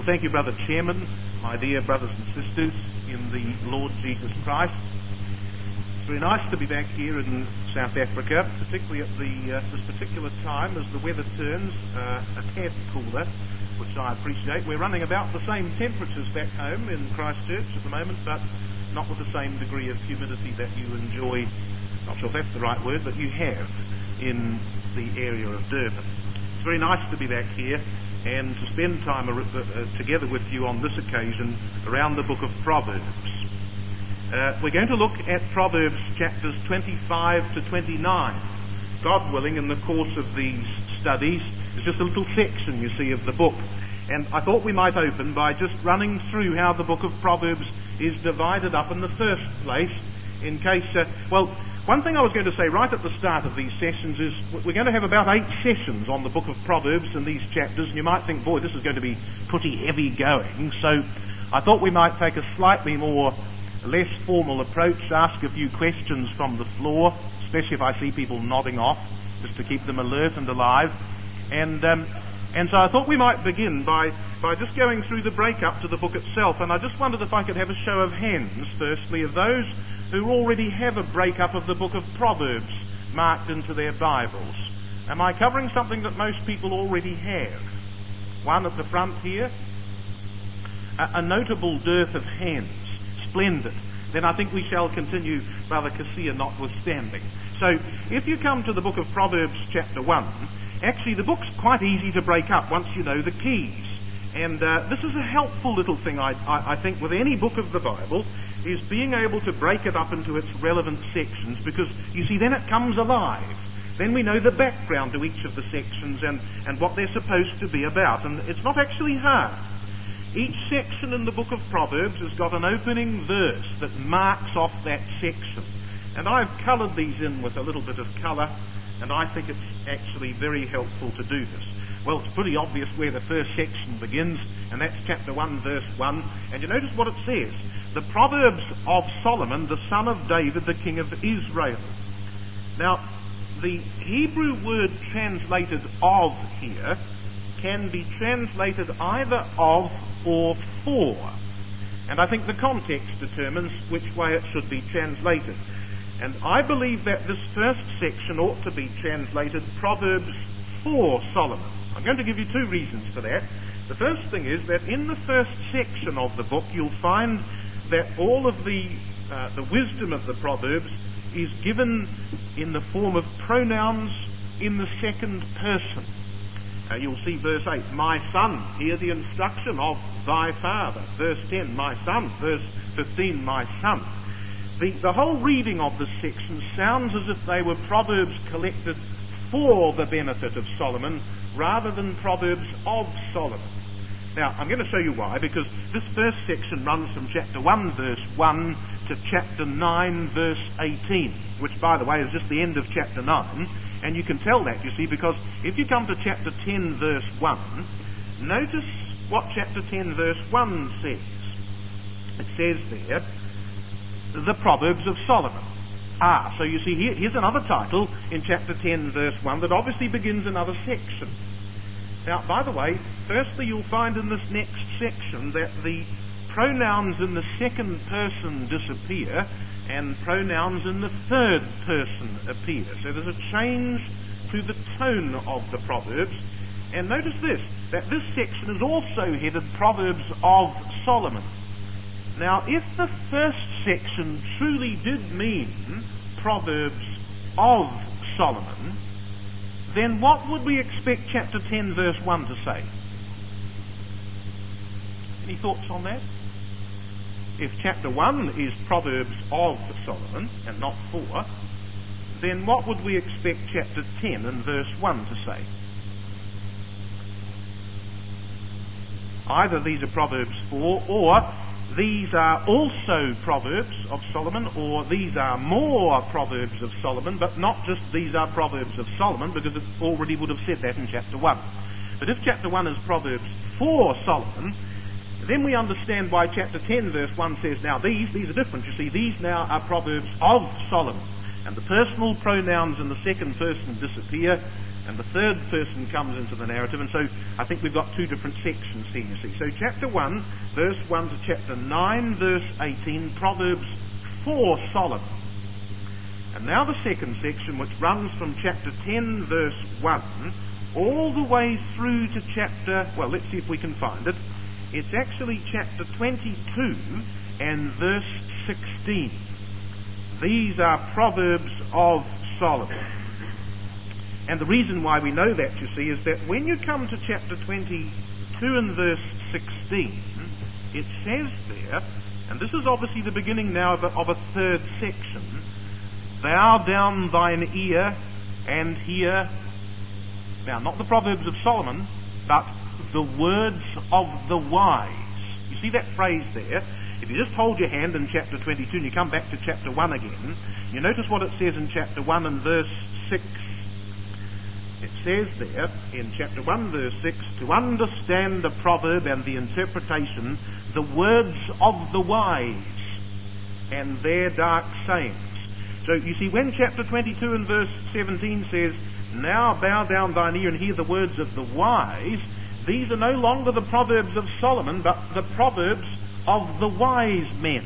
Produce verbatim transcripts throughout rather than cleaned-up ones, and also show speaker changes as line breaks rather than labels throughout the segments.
Well, thank you, Brother Chairman, my dear brothers and sisters in the Lord Jesus Christ. It's very nice to be back here in South Africa, particularly at the, uh, this particular time as the weather turns uh, a tad cooler, which I appreciate. We're running about the same temperatures back home in Christchurch at the moment, but not with the same degree of humidity that you enjoy, not sure if that's the right word, but you have in the area of Durban. It's very nice to be back here and to spend time uh, together with you on this occasion around the book of Proverbs. Uh, we're going to look at Proverbs chapters twenty-five to twenty-nine. God willing, in the course of these studies, there's just a little section, you see, of the book. And I thought we might open by just running through how the book of Proverbs is divided up in the first place, in case, uh, well, one thing I was going to say right at the start of these sessions is we're going to have about eight sessions on the book of Proverbs in these chapters, and you might think, boy, this is going to be pretty heavy going. So I thought we might take a slightly more, less formal approach, ask a few questions from the floor, especially if I see people nodding off, just to keep them alert and alive. And um, and so I thought we might begin by, by just going through the break-up to the book itself, and I just wondered if I could have a show of hands, firstly, of those who already have a break-up of the book of Proverbs marked into their Bibles. Am I covering something that most people already have? One at the front here. A, a notable dearth of hands. Splendid. Then I think we shall continue, Brother Cassia notwithstanding. So, if you come to the book of Proverbs chapter one, actually the book's quite easy to break up once you know the keys. And uh, this is a helpful little thing, I, I, I think, with any book of the Bible, is being able to break it up into its relevant sections, because, you see, then it comes alive. Then we know the background to each of the sections and, and what they're supposed to be about. And it's not actually hard. Each section in the book of Proverbs has got an opening verse that marks off that section. And I've coloured these in with a little bit of colour, and I think it's actually very helpful to do this. Well, it's pretty obvious where the first section begins, and that's chapter one, verse one. And you notice what it says. The Proverbs of Solomon, the son of David, the king of Israel. Now, the Hebrew word translated of here can be translated either of or for. And I think the context determines which way it should be translated. And I believe that this first section ought to be translated Proverbs for Solomon. I'm going to give you two reasons for that. The first thing is that in the first section of the book you'll find that all of the uh, the wisdom of the Proverbs is given in the form of pronouns in the second person. Uh, you'll see verse eight, my son, hear the instruction of thy father. Verse ten, my son. Verse fifteen, my son. The, the whole reading of this section sounds as if they were Proverbs collected for the benefit of Solomon rather than Proverbs of Solomon. Now, I'm going to show you why, because this first section runs from chapter one, verse one, to chapter nine, verse eighteen, which, by the way, is just the end of chapter nine. And you can tell that, you see, because if you come to chapter ten, verse one, notice what chapter ten, verse one says. It says there, the Proverbs of Solomon. Ah, so you see, here, here's another title in chapter ten, verse one, that obviously begins another section. Now, by the way, firstly, you'll find in this next section that the pronouns in the second person disappear and pronouns in the third person appear. So there's a change to the tone of the Proverbs. And notice this, that this section is also headed Proverbs of Solomon. Now, if the first section truly did mean Proverbs of Solomon, then what would we expect chapter ten, verse one to say? Any thoughts on that? If chapter one is Proverbs of Solomon, and not for, then what would we expect chapter ten and verse one to say? Either these are Proverbs for, or these are also Proverbs of Solomon, or these are more Proverbs of Solomon, but not just these are Proverbs of Solomon, because it already would have said that in chapter one. But if chapter one is Proverbs for Solomon, then we understand why chapter ten, verse one says, now these, these are different. You see, these now are Proverbs of Solomon. And the personal pronouns in the second person disappear, and the third person comes into the narrative, and so I think we've got two different sections here, you see. So chapter one, verse one to chapter nine, verse eighteen, Proverbs for Solomon. And now the second section, which runs from chapter ten, verse one, all the way through to chapter, well, let's see if we can find it. It's actually chapter twenty-two and verse sixteen. These are Proverbs of Solomon. And the reason why we know that, you see, is that when you come to chapter twenty-two and verse sixteen, it says there, and this is obviously the beginning now of a, of a third section, bow down thine ear and hear, now not the Proverbs of Solomon, but the words of the wise. You see that phrase there? If you just hold your hand in chapter twenty-two and you come back to chapter one again, you notice what it says in chapter one and verse six. It says there, in chapter one, verse six, to understand the proverb and the interpretation, the words of the wise and their dark sayings. So you see, when chapter twenty-two and verse seventeen says, now bow down thine ear and hear the words of the wise, these are no longer the Proverbs of Solomon, but the Proverbs of the wise men.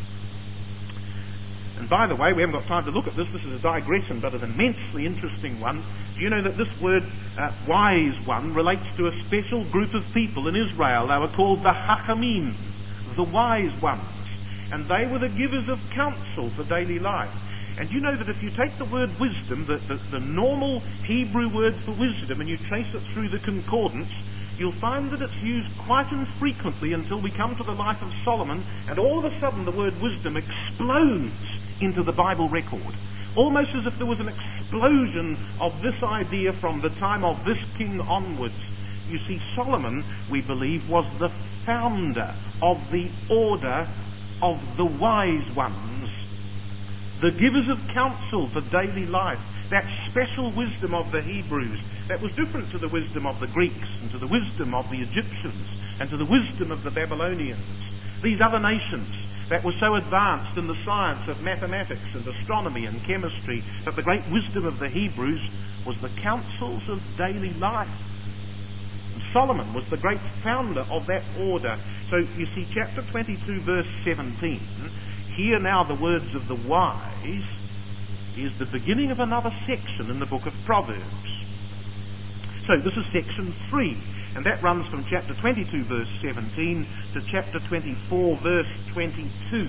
And by the way, we haven't got time to look at this. This is a digression, but an immensely interesting one. Do you know that this word, uh, wise one, relates to a special group of people in Israel? They were called the Hachamim, the wise ones. And they were the givers of counsel for daily life. And you know that if you take the word wisdom, the, the, the normal Hebrew word for wisdom, and you trace it through the concordance, you'll find that it's used quite infrequently until we come to the life of Solomon, and all of a sudden the word wisdom explodes into the Bible record. Almost as if there was an explosion of this idea from the time of this king onwards. You see, Solomon, we believe, was the founder of the order of the wise ones, the givers of counsel for daily life, that special wisdom of the Hebrews that was different to the wisdom of the Greeks and to the wisdom of the Egyptians and to the wisdom of the Babylonians. These other nations that were so advanced in the science of mathematics and astronomy and chemistry, that the great wisdom of the Hebrews was the counsels of daily life. And Solomon was the great founder of that order. So you see, chapter twenty-two, verse seventeen, hear now the words of the wise, is the beginning of another section in the book of Proverbs. So this is section three, and that runs from chapter twenty-two, verse seventeen, to chapter twenty-four, verse twenty-two.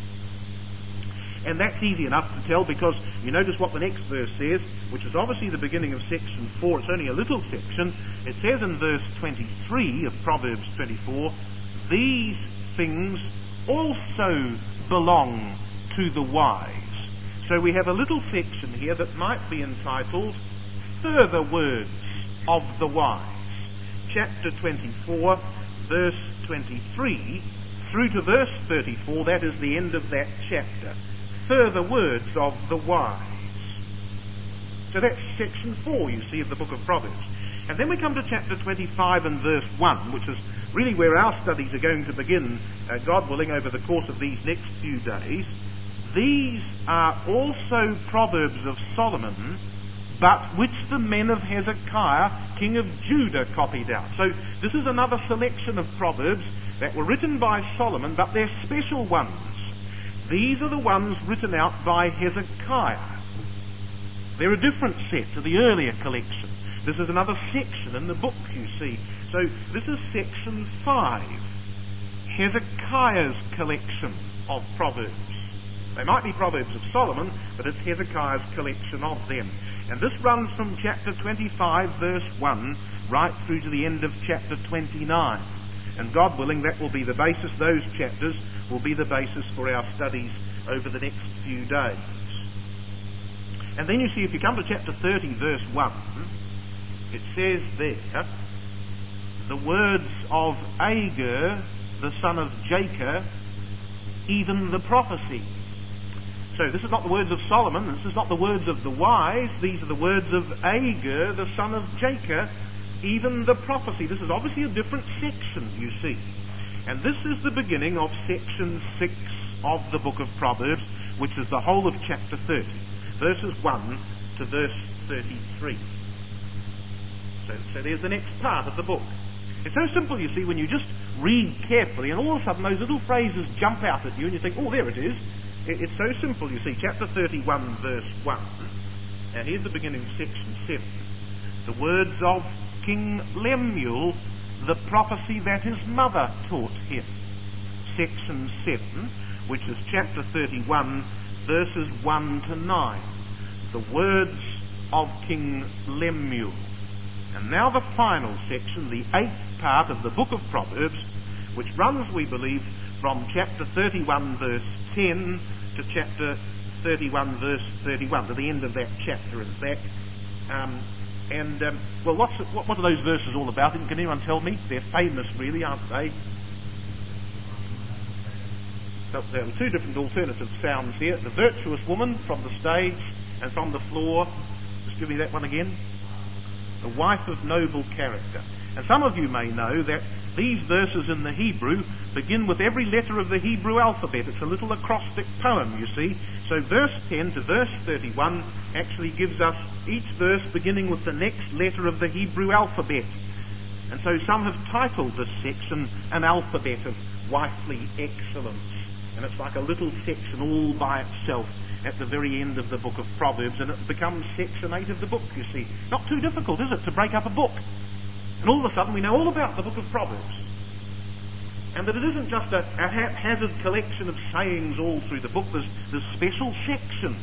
And that's easy enough to tell, because you notice what the next verse says, which is obviously the beginning of section four. It's only a little section. It says in verse twenty-three of Proverbs twenty-four, these things also belong to the wise. So we have a little section here that might be entitled Further Words of the Wise. Chapter twenty-four, verse twenty-three, through to verse thirty-four, that is the end of that chapter. Further Words of the Wise. So that's section four, you see, of the book of Proverbs. And then we come to chapter twenty-five and verse one, which is really where our studies are going to begin, uh, God willing, over the course of these next few days. These are also Proverbs of Solomon, but which the men of Hezekiah, king of Judah, copied out. So this is another selection of Proverbs that were written by Solomon, but they're special ones. These are the ones written out by Hezekiah. They're a different set to the earlier collection. This is another section in the book, you see. So this is section five, Hezekiah's collection of Proverbs. They might be Proverbs of Solomon, but it's Hezekiah's collection of them. And this runs from chapter twenty-five, verse one, right through to the end of chapter twenty-nine. And God willing, that will be the basis, those chapters will be the basis for our studies over the next few days. And then you see, if you come to chapter thirty, verse one, it says there, the words of Agur, the son of Jacob, even the prophecy. So this is not the words of Solomon, this is not the words of the wise, these are the words of Agur, the son of Jacob, even the prophecy. This is obviously a different section, you see. And this is the beginning of section six of the book of Proverbs, which is the whole of chapter thirty, verses one to verse thirty-three. So, so there's the next part of the book. It's so simple, you see, when you just read carefully, and all of a sudden those little phrases jump out at you, and you think, oh, there it is. It, it's so simple, you see. Chapter thirty-one, verse one. Now, here's the beginning of section seven. The words of King Lemuel, the prophecy that his mother taught him. Section seven, which is chapter thirty-one, verses one to nine. The words of King Lemuel. And now the final section, the eighth part of the book of Proverbs, which runs, we believe, from chapter thirty-one, verse ten to chapter thirty-one, verse thirty-one, to the end of that chapter, in fact. Um, and, um, well, what's, what, what are those verses all about? Can anyone tell me? They're famous, really, aren't they? So there are two different alternative sounds here. The virtuous woman from the stage and from the floor. Just give me that one again. The wife of noble character. And some of you may know that these verses in the Hebrew begin with every letter of the Hebrew alphabet. It's a little acrostic poem, you see. So verse ten to verse thirty-one actually gives us each verse beginning with the next letter of the Hebrew alphabet. And so some have titled this section An Alphabet of Wifely Excellence. And it's like a little section all by itself at the very end of the book of Proverbs, and it becomes section eight of the book, you see. Not too difficult, is it, to break up a book? And all of a sudden we know all about the book of Proverbs. And that it isn't just a, a haphazard collection of sayings all through the book. There's, there's special sections.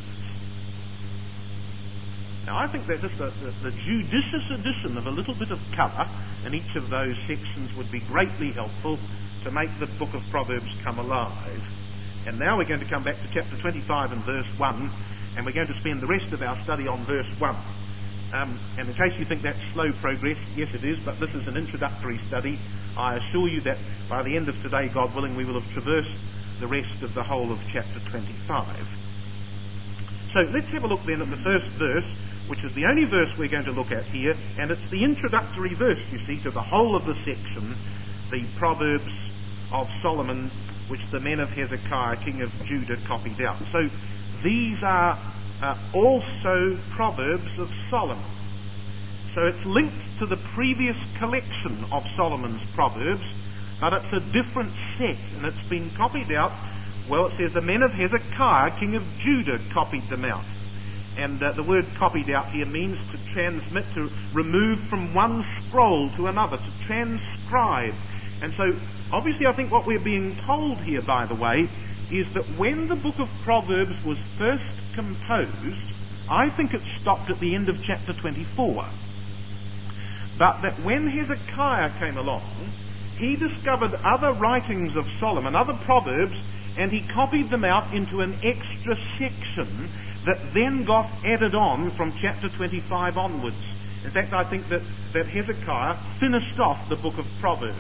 Now I think that just the, the, the judicious addition of a little bit of colour in each of those sections would be greatly helpful to make the book of Proverbs come alive. And now we're going to come back to chapter twenty-five and verse one, and we're going to spend the rest of our study on verse one. Um, and in case you think that's slow progress, yes it is, but this is an introductory study. I assure you that by the end of today, God willing, we will have traversed the rest of the whole of chapter twenty-five. So let's have a look then at the first verse, which is the only verse we're going to look at here, and it's the introductory verse, you see, to the whole of the section, the Proverbs of Solomon, which the men of Hezekiah, king of Judah, copied out. So these are uh, also Proverbs of Solomon. So it's linked to the previous collection of Solomon's Proverbs, but it's a different set, and it's been copied out. Well, it says the men of Hezekiah, king of Judah, copied them out. And uh, the word copied out here means to transmit, to remove from one scroll to another, to transcribe. And so, obviously, I think what we're being told here, by the way, is that when the book of Proverbs was first composed, I think it stopped at the end of chapter twenty-four. But that when Hezekiah came along, he discovered other writings of Solomon, other Proverbs, and he copied them out into an extra section that then got added on from chapter twenty-five onwards. In fact, I think that, that Hezekiah finished off the book of Proverbs.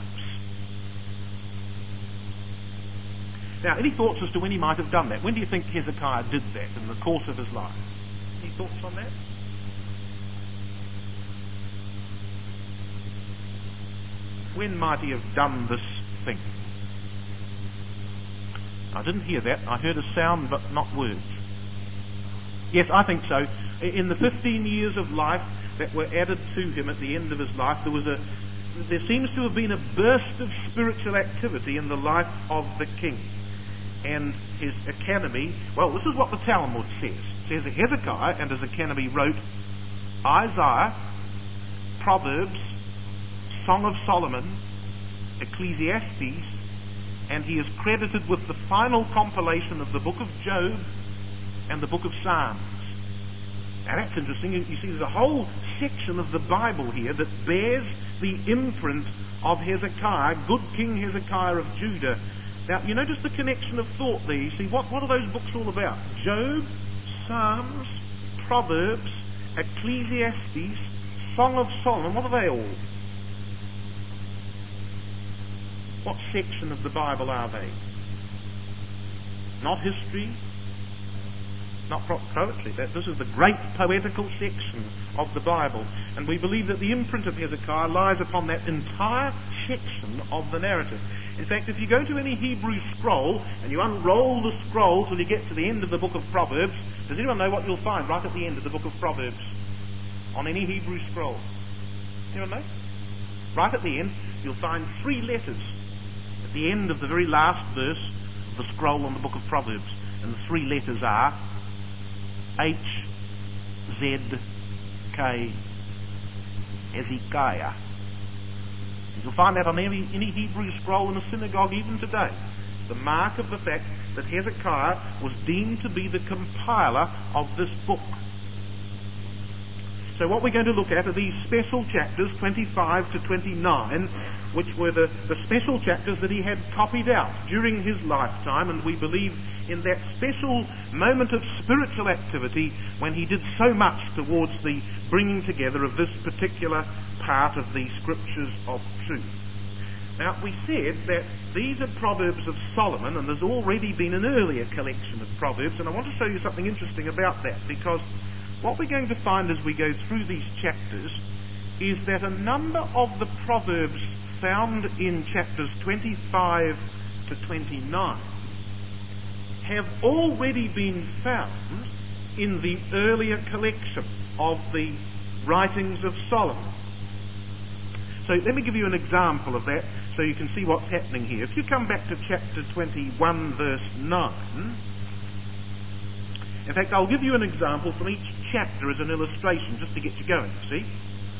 Now, any thoughts as to when he might have done that? When do you think Hezekiah did that in the course of his life? Any thoughts on that? When might he have done this thing? I didn't hear that. I heard a sound but not words. Yes, I think so. In the fifteen years of life that were added to him at the end of his life, there was a there seems to have been a burst of spiritual activity in the life of the king. And his academy, well, this is what the Talmud says. It says that Hezekiah and his academy wrote Isaiah, Proverbs, Song of Solomon, Ecclesiastes, and he is credited with the final compilation of the book of Job and the book of Psalms. Now that's interesting. You see, there's a whole section of the Bible here that bears the imprint of Hezekiah, good King Hezekiah of Judah. Now, you notice the connection of thought there. You see, what, what are those books all about? Job, Psalms, Proverbs, Ecclesiastes, Song of Solomon. What are they all? What section of the Bible are they? Not history, not poetry. That this is the great poetical section of the Bible. And we believe that the imprint of Hezekiah lies upon that entire section of the narrative. In fact, if you go to any Hebrew scroll and you unroll the scroll till you get to the end of the book of Proverbs, does anyone know what you'll find right at the end of the book of Proverbs on any Hebrew scroll? Anyone know? Right at the end, you'll find three letters at the end of the very last verse of the scroll on the book of Proverbs. And the three letters are H, Z, K, Hezekiah. You'll find that on any, any Hebrew scroll in a synagogue even today. The mark of the fact that Hezekiah was deemed to be the compiler of this book. So what we're going to look at are these special chapters, twenty-five to twenty-nine, which were the, the special chapters that he had copied out during his lifetime, and we believe in that special moment of spiritual activity when he did so much towards the bringing together of this particular part of the Scriptures of truth. Now, we said that these are Proverbs of Solomon, and there's already been an earlier collection of Proverbs, and I want to show you something interesting about that, because what we're going to find as we go through these chapters is that a number of the Proverbs found in chapters twenty-five to twenty-nine have already been found in the earlier collection of the writings of Solomon. So let me give you an example of that so you can see what's happening here. If you come back to chapter twenty-one, verse nine, in fact, I'll give you an example from each chapter as an illustration, just to get you going, you see.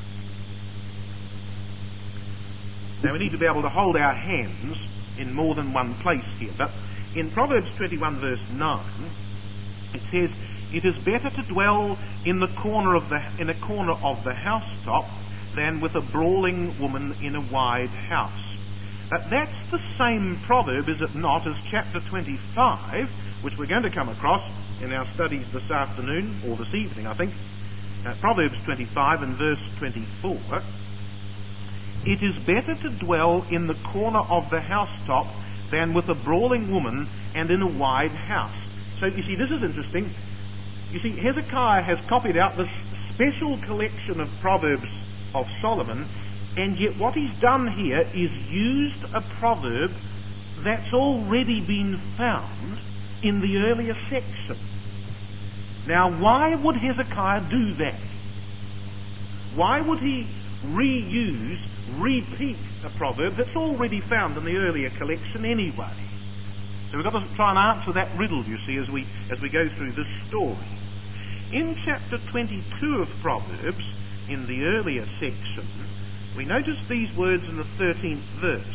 Now, we need to be able to hold our hands in more than one place here, but in Proverbs twenty-one, verse nine, it says, "It is better to dwell in the corner of the in a corner of the housetop than with a brawling woman in a wide house." But that's the same proverb, is it not, as chapter twenty-five, which we're going to come across in our studies this afternoon, or this evening, I think. Uh, Proverbs twenty-five and verse twenty-four. "It is better to dwell in the corner of the housetop than with a brawling woman and in a wide house." So you see, this is interesting. You see, Hezekiah has copied out this special collection of Proverbs of Solomon, and yet what he's done here is used a proverb that's already been found in the earlier section. Now, why would Hezekiah do that? Why would he reuse, repeat a proverb that's already found in the earlier collection anyway? So we've got to try and answer that riddle, you see, as we as we go through this story. In chapter twenty-two of Proverbs, in the earlier section, we notice these words in the thirteenth verse.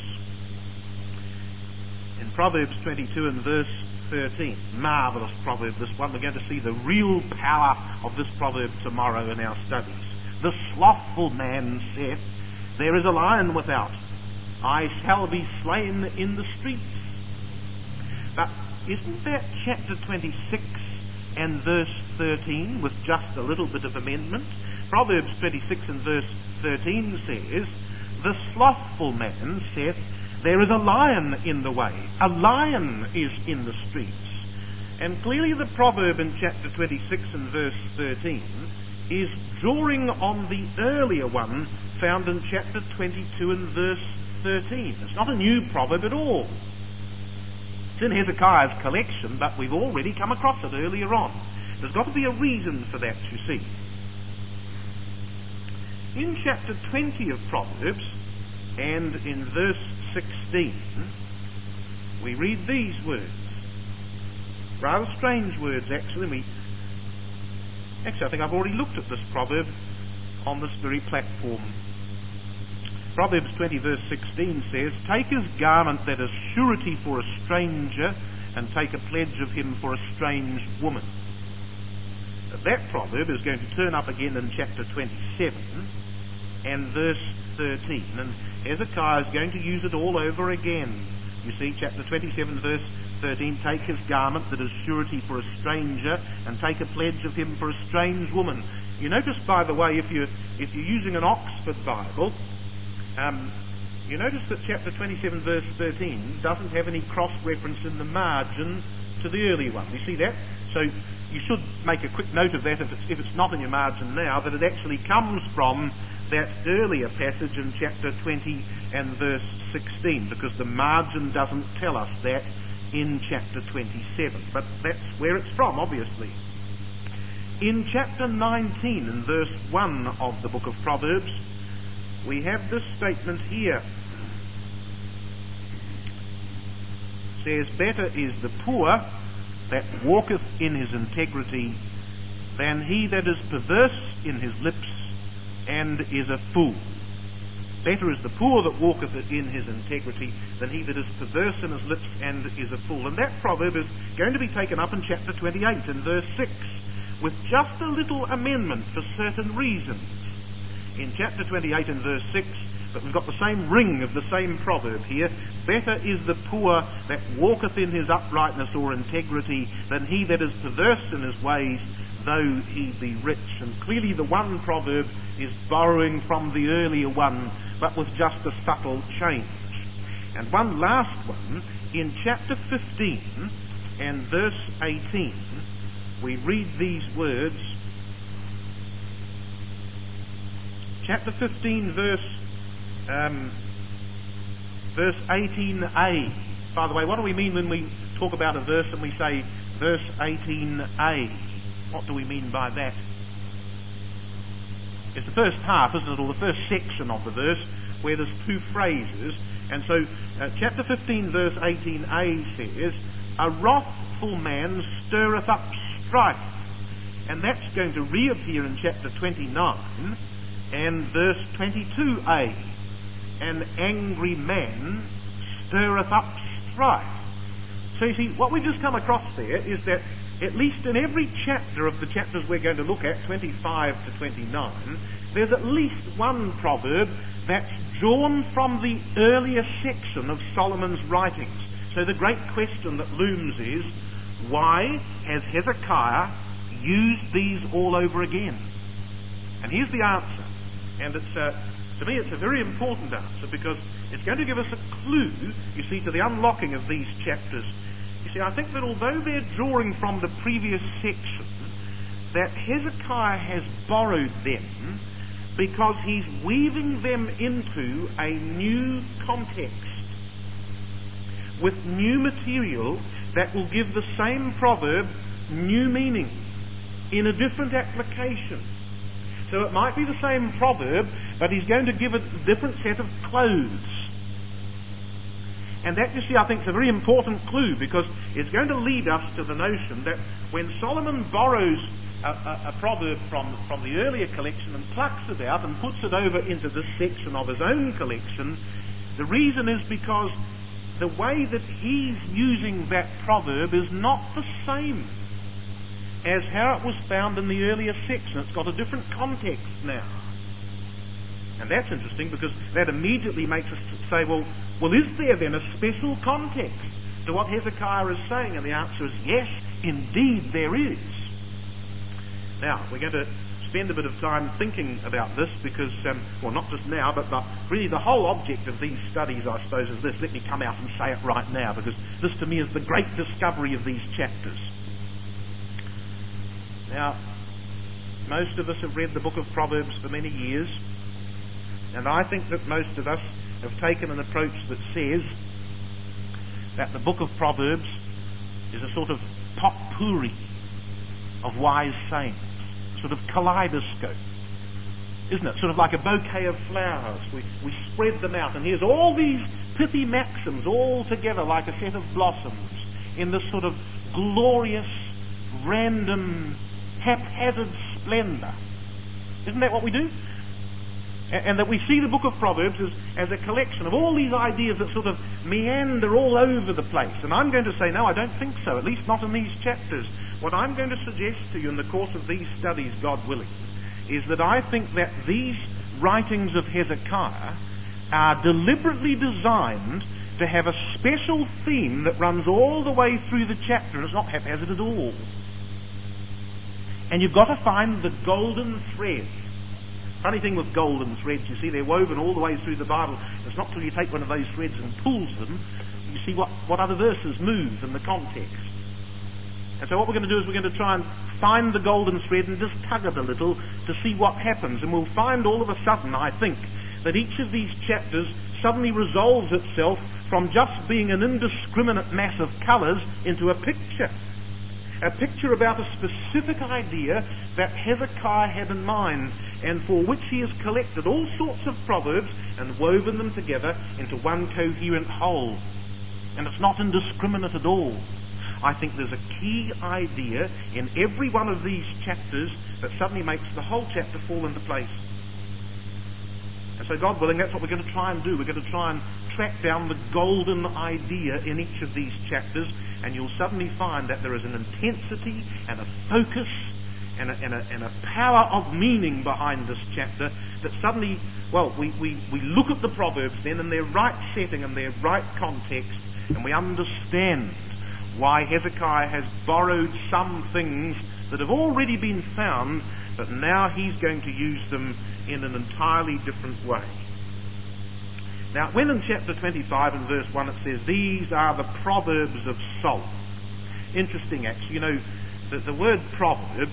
In Proverbs twenty-two and verse thirteen, marvellous proverb this one. We're going to see the real power of this proverb tomorrow in our studies. "The slothful man saith, there is a lion without. I shall be slain in the streets." But isn't that chapter twenty-six and verse thirteen with just a little bit of amendment? Proverbs twenty-six and verse thirteen says, "The slothful man saith, there is a lion in the way. A lion is in the streets." And clearly the proverb in chapter twenty-six and verse thirteen is drawing on the earlier one found in chapter twenty-two and verse thirteen. It's not a new proverb at all. It's in Hezekiah's collection, but we've already come across it earlier on. There's got to be a reason for that, you see. In chapter twenty of Proverbs, and in verse sixteen, we read these words. Rather strange words, actually. We, actually, I think I've already looked at this proverb on this very platform. Proverbs twenty, verse sixteen says, "Take his garment that is surety for a stranger, and take a pledge of him for a strange woman." That proverb is going to turn up again in chapter twenty-seven and verse thirteen. And Hezekiah is going to use it all over again. You see, chapter twenty-seven, verse thirteen, "Take his garment that is surety for a stranger, and take a pledge of him for a strange woman." You notice, by the way, if you're, if you're using an Oxford Bible, um, you notice that chapter twenty-seven, verse thirteen doesn't have any cross-reference in the margin to the earlier one. You see that? So you should make a quick note of that if it's, if it's not in your margin now, that it actually comes from that earlier passage in chapter twenty and verse sixteen, because the margin doesn't tell us that in chapter twenty-seven. But that's where it's from, obviously. In chapter nineteen and verse one of the book of Proverbs, we have this statement here. It says, better is the poor that walketh in his integrity than he that is perverse in his lips and is a fool. Better is the poor that walketh in his integrity than he that is perverse in his lips and is a fool. And that proverb is going to be taken up in chapter twenty-eight in verse six, with just a little amendment for certain reasons. In chapter twenty-eight in verse six, but we've got the same ring of the same proverb here. Better is the poor that walketh in his uprightness or integrity than he that is perverse in his ways, though he be rich. And clearly the one proverb is borrowing from the earlier one, but with just a subtle change. And one last one, in chapter fifteen and verse eighteen, we read these words. Chapter fifteen, verse um, verse eighteen a. By the way, what do we mean when we talk about a verse and we say verse eighteen a? What do we mean by that? It's the first half, isn't it, or the first section of the verse, where there's two phrases. And so, uh, chapter fifteen, verse eighteen a says, a wrathful man stirreth up strife. And that's going to reappear in chapter twenty-nine and verse twenty-two a. An angry man stirreth up strife. So you see, what we've just come across there is that at least in every chapter of the chapters we're going to look at, twenty-five to twenty-nine, there's at least one proverb that's drawn from the earlier section of Solomon's writings. So the great question that looms is, why has Hezekiah used these all over again? And here's the answer. And it's uh, to me it's a very important answer, because it's going to give us a clue, you see, to the unlocking of these chapters. You see, I think that although they're drawing from the previous section, that Hezekiah has borrowed them because he's weaving them into a new context with new material that will give the same proverb new meaning in a different application. So it might be the same proverb, but he's going to give it a different set of clothes. And that, you see, I think is a very important clue, because it's going to lead us to the notion that when Solomon borrows a, a, a proverb from, from the earlier collection and plucks it out and puts it over into this section of his own collection, the reason is because the way that he's using that proverb is not the same as how it was found in the earlier section. It's got a different context now. And that's interesting, because that immediately makes us say, well, well, is there then a special context to what Hezekiah is saying? And the answer is yes, indeed there is. Now, we're going to spend a bit of time thinking about this, because, um, well, not just now, but the, really the whole object of these studies, I suppose, is this. Let me come out and say it right now, because this to me is the great discovery of these chapters. Now, most of us have read the book of Proverbs for many years, and I think that most of us have taken an approach that says that the book of Proverbs is a sort of potpourri of wise sayings, sort of kaleidoscope, isn't it? Sort of like a bouquet of flowers. We, we spread them out, and here's all these pithy maxims all together like a set of blossoms in this sort of glorious, random, haphazard splendour. Isn't that what we do? And that we see the book of Proverbs as, as a collection of all these ideas that sort of meander all over the place. And I'm going to say, no, I don't think so, at least not in these chapters. What I'm going to suggest to you in the course of these studies, God willing, is that I think that these writings of Hezekiah are deliberately designed to have a special theme that runs all the way through the chapter, and it's not haphazard at all. And you've got to find the golden thread. Funny thing with golden threads, you see, they're woven all the way through the Bible. It's not till you take one of those threads and pulls them, you see what, what other verses move in the context. And so what we're going to do is we're going to try and find the golden thread and just tug it a little to see what happens. And we'll find all of a sudden, I think, that each of these chapters suddenly resolves itself from just being an indiscriminate mass of colours into a picture. A picture about a specific idea that Hezekiah had in mind, and for which he has collected all sorts of proverbs and woven them together into one coherent whole. And it's not indiscriminate at all. I think there's a key idea in every one of these chapters that suddenly makes the whole chapter fall into place. And so, God willing, that's what we're going to try and do. We're going to try and track down the golden idea in each of these chapters, and you'll suddenly find that there is an intensity and a focus and a, and a, and a power of meaning behind this chapter that suddenly, well, we, we, we look at the Proverbs then in their right setting and their right context, and we understand why Hezekiah has borrowed some things that have already been found, but now he's going to use them in an entirely different way. Now, when in chapter twenty-five and verse one it says, these are the Proverbs of Solomon. Interesting, actually. You know, that the word Proverbs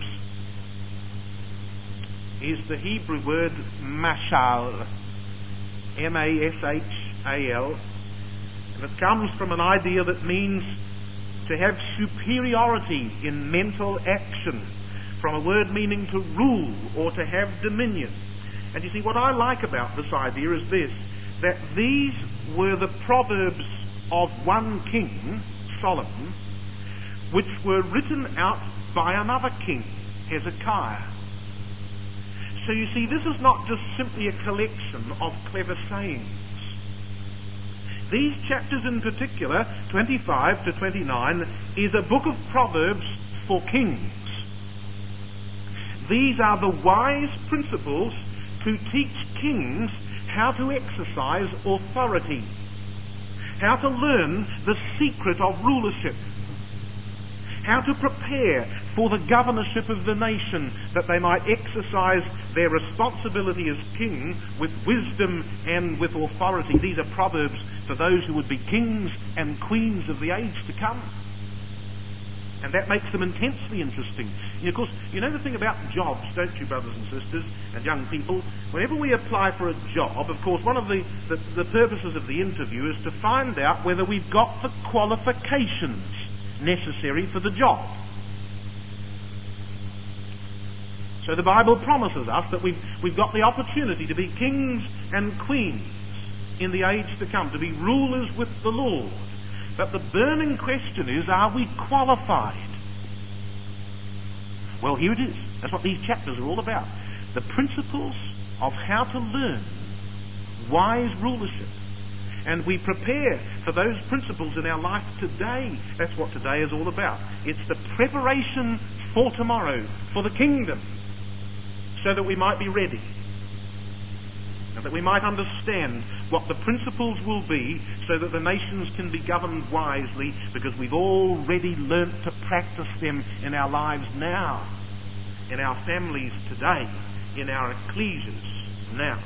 is the Hebrew word mashal, M A S H A L, and it comes from an idea that means to have superiority in mental action, from a word meaning to rule or to have dominion. And you see, what I like about this idea is this, that these were the Proverbs of one king, Solomon, which were written out by another king, Hezekiah. So you see, this is not just simply a collection of clever sayings. These chapters in particular, twenty-five to twenty-nine, is a book of Proverbs for kings. These are the wise principles to teach kings how to exercise authority, how to learn the secret of rulership, how to prepare for the governorship of the nation, that they might exercise their responsibility as king with wisdom and with authority. These are proverbs for those who would be kings and queens of the age to come. And that makes them intensely interesting. And of course, you know the thing about jobs, don't you, brothers and sisters and young people? Whenever we apply for a job, of course, one of the, the, the purposes of the interview is to find out whether we've got the qualifications necessary for the job. So the Bible promises us that we've, we've got the opportunity to be kings and queens in the age to come, to be rulers with the Lord. But the burning question is, are we qualified? Well, here it is. That's what these chapters are all about. The principles of how to learn wise rulership. And we prepare for those principles in our life today. That's what today is all about. It's the preparation for tomorrow, for the kingdom, so that we might be ready. And that we might understand what the principles will be, so that the nations can be governed wisely, because we've already learnt to practice them in our lives now, in our families today, in our ecclesias now.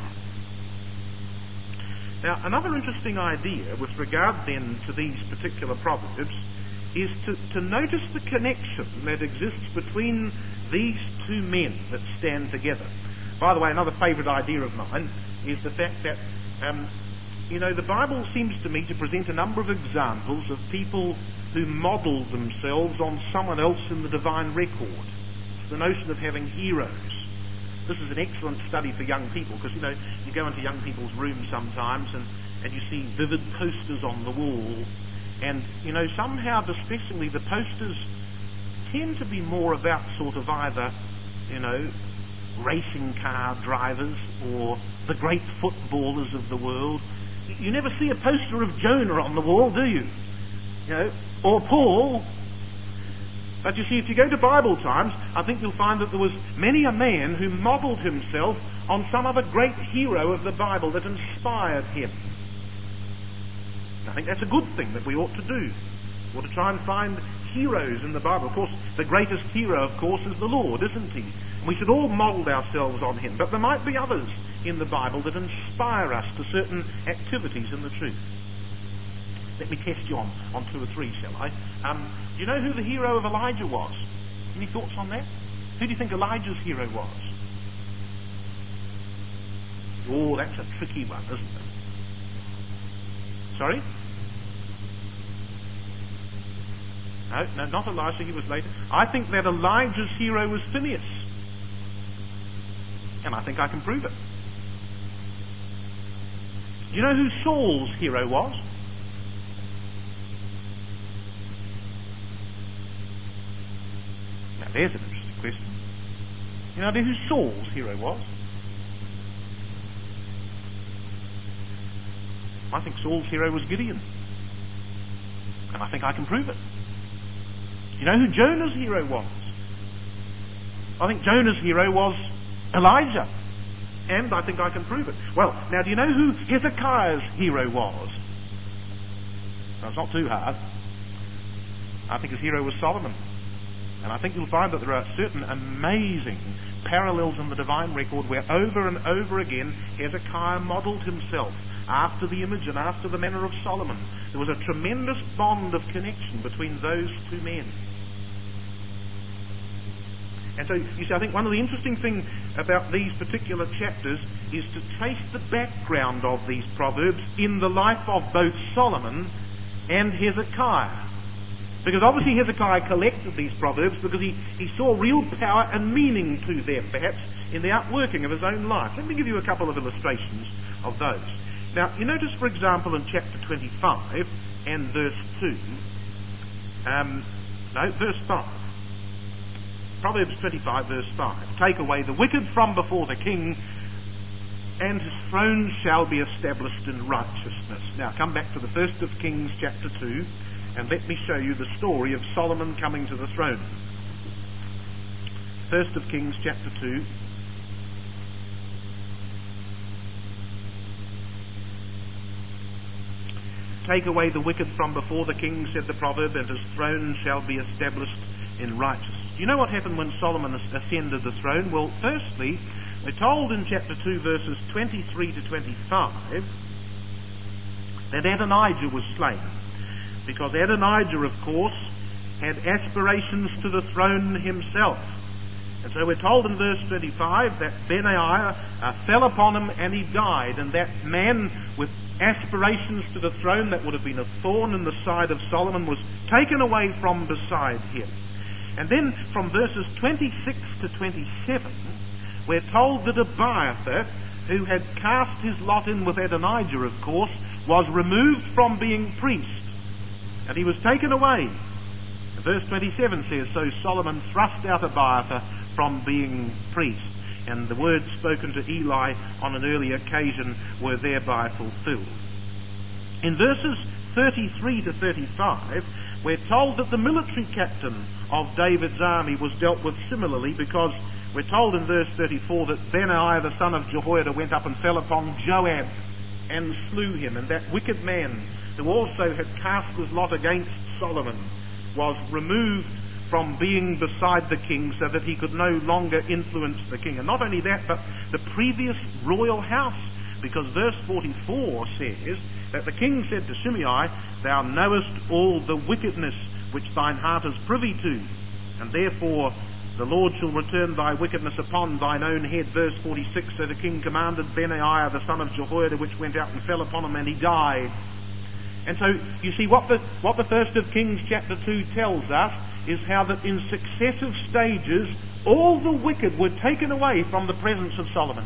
Now, another interesting idea with regard then to these particular proverbs is to, to notice the connection that exists between these two men that stand together. By the way, another favourite idea of mine is the fact that, um, you know, the Bible seems to me to present a number of examples of people who modelled themselves on someone else in the divine record. It's the notion of having heroes. This is an excellent study for young people, because, you know, you go into young people's rooms sometimes and, and you see vivid posters on the wall. And, you know, somehow, distressingly, the posters tend to be more about sort of either, you know, racing car drivers or the great footballers of the world. You never see a poster of Jonah on the wall, do you? You know, or Paul. But you see, if you go to Bible times, I think you'll find that there was many a man who modelled himself on some other great hero of the Bible that inspired him. I think that's a good thing that we ought to do. We ought to try and find heroes in the Bible. Of course, the greatest hero, of course, is the Lord, isn't he? And we should all model ourselves on him. But there might be others in the Bible that inspire us to certain activities in the truth. Let me test you on, on two or three, shall I? Um, do you know who the hero of Elijah was? Any thoughts on that? Who do you think Elijah's hero was? Oh, that's a tricky one, isn't it? Sorry? No, no, not Elisha, he was later. I think that Elijah's hero was Phinehas. And I think I can prove it. Do you know who Saul's hero was? Now there's an interesting question. You know who Saul's hero was? I think Saul's hero was Gideon. And I think I can prove it. You know who Jonah's hero was? I think Jonah's hero was Elijah. And I think I can prove it. Well, now do you know who Hezekiah's hero was? Well, it's not too hard. I think his hero was Solomon. And I think you'll find that there are certain amazing parallels in the divine record where over and over again Hezekiah modelled himself after the image and after the manner of Solomon. There was a tremendous bond of connection between those two men. And so, you see, I think one of the interesting things about these particular chapters is to trace the background of these proverbs in the life of both Solomon and Hezekiah. Because obviously Hezekiah collected these proverbs because he, he saw real power and meaning to them, perhaps in the outworking of his own life. Let me give you a couple of illustrations of those. Now, you notice, for example, in chapter twenty-five and verse two, um, no, verse five. Proverbs twenty-five, verse five. Take away the wicked from before the king, and his throne shall be established in righteousness. Now, come back to the first of Kings, chapter two, and let me show you the story of Solomon coming to the throne. First of Kings, chapter two. Take away the wicked from before the king, said the proverb, and his throne shall be established in righteousness. Do you know what happened when Solomon ascended the throne? Well, firstly, we're told in chapter two, verses twenty-three to twenty-five, that Adonijah was slain. Because Adonijah, of course, had aspirations to the throne himself. And so we're told in verse twenty-five that Benaiah uh, fell upon him and he died. And that man with aspirations to the throne, that would have been a thorn in the side of Solomon, was taken away from beside him. And then from verses twenty-six to twenty-seven, we're told that Abiathar, who had cast his lot in with Adonijah, of course, was removed from being priest. And he was taken away. And verse twenty-seven says, so Solomon thrust out Abiathar from being priest. And the words spoken to Eli on an early occasion were thereby fulfilled. In verses thirty-three to thirty-five, we're told that the military captain of David's army was dealt with similarly, because we're told in verse thirty-four that Benaiah the son of Jehoiada went up and fell upon Joab and slew him. And that wicked man, who also had cast his lot against Solomon, was removed from being beside the king so that he could no longer influence the king. And not only that, but the previous royal house, because verse forty-four says that the king said to Shimei, thou knowest all the wickedness which thine heart is privy to, and therefore the Lord shall return thy wickedness upon thine own head. Verse forty-six, so the king commanded Benaiah the son of Jehoiada, which went out and fell upon him, and he died. And so you see what the what the first of Kings chapter two tells us is how that in successive stages all the wicked were taken away from the presence of Solomon.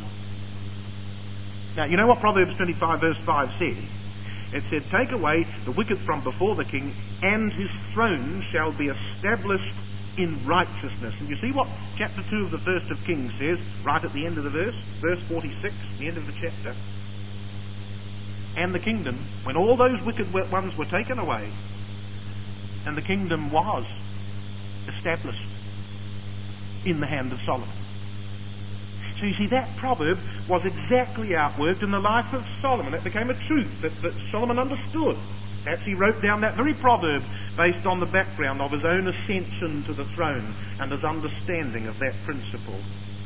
Now you know what Proverbs twenty-five verse five says? It said, take away the wicked from before the king, and his throne shall be established in righteousness. And you see what chapter two of the first of Kings says, right at the end of the verse, verse forty-six, the end of the chapter. And the kingdom, when all those wicked ones were taken away, and the kingdom was established in the hand of Solomon. So you see, that proverb was exactly outworked in the life of Solomon. It became a truth that, that Solomon understood. Perhaps he wrote down that very proverb based on the background of his own ascension to the throne and his understanding of that principle.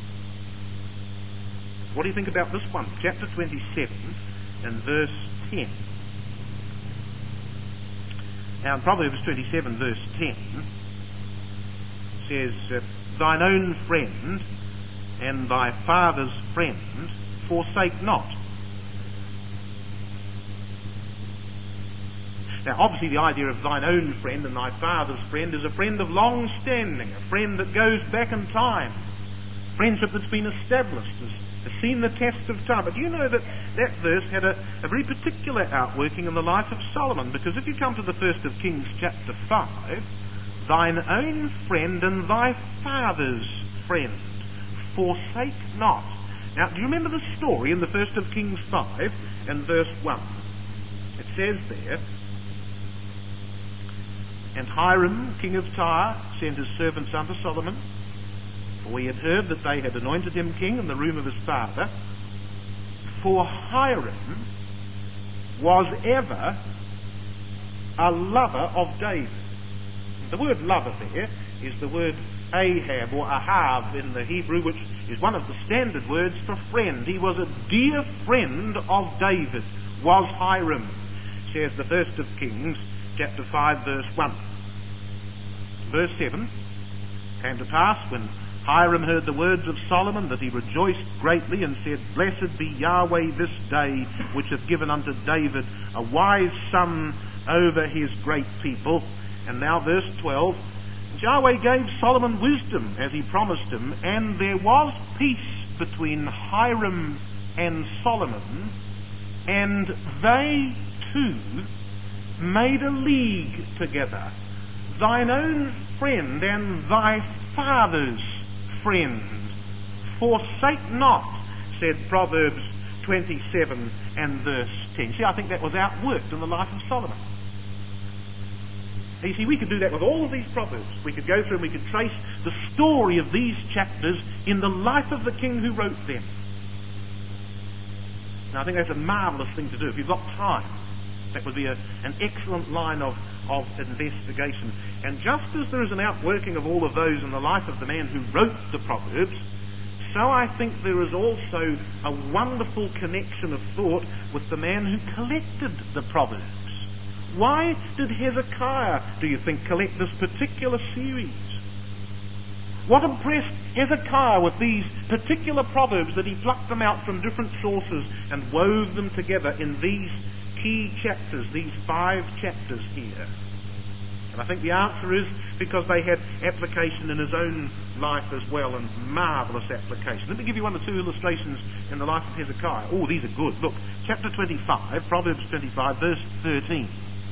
What do you think about this one? Chapter twenty-seven and verse ten. Now in Proverbs twenty-seven verse ten says, uh, thine own friend and thy father's friend forsake not. Now, obviously, the idea of thine own friend and thy father's friend is a friend of long standing, a friend that goes back in time, friendship that's been established, has, has seen the test of time. But do you know that that verse had a, a very particular outworking in the life of Solomon? Because if you come to the first of Kings chapter five, thine own friend and thy father's friend, forsake not. Now, do you remember the story in the first of Kings five and verse one? It says there, and Hiram, king of Tyre, sent his servants unto Solomon, for he had heard that they had anointed him king in the room of his father. For Hiram was ever a lover of David. The word lover there is the word Ahab or Ahav in the Hebrew, which is one of the standard words for friend. He was a dear friend of David, was Hiram, says the first of Kings, chapter five, verse one. Verse seven, came to pass when Hiram heard the words of Solomon that he rejoiced greatly and said, Blessed be Yahweh this day, which hath given unto David a wise son over his great people. And now verse twelve, Yahweh gave Solomon wisdom as he promised him, and there was peace between Hiram and Solomon, and they two made a league together, thine own friend and thy father's friend. Forsake not, said Proverbs twenty-seven and verse ten. See, I think that was outworked in the life of Solomon. You see, we could do that with all of these Proverbs. We could go through and we could trace the story of these chapters in the life of the king who wrote them. Now, I think that's a marvellous thing to do. If you've got time, that would be a, an excellent line of, of investigation. And just as there is an outworking of all of those in the life of the man who wrote the Proverbs, so I think there is also a wonderful connection of thought with the man who collected the Proverbs. Why did Hezekiah, do you think, collect this particular series? What impressed Hezekiah with these particular proverbs that he plucked them out from different sources and wove them together in these key chapters, these five chapters here? And I think the answer is because they had application in his own life as well, and marvellous application. Let me give you one or two illustrations in the life of Hezekiah. Oh, these are good. Look, chapter twenty-five, Proverbs twenty-five, verse thirteen.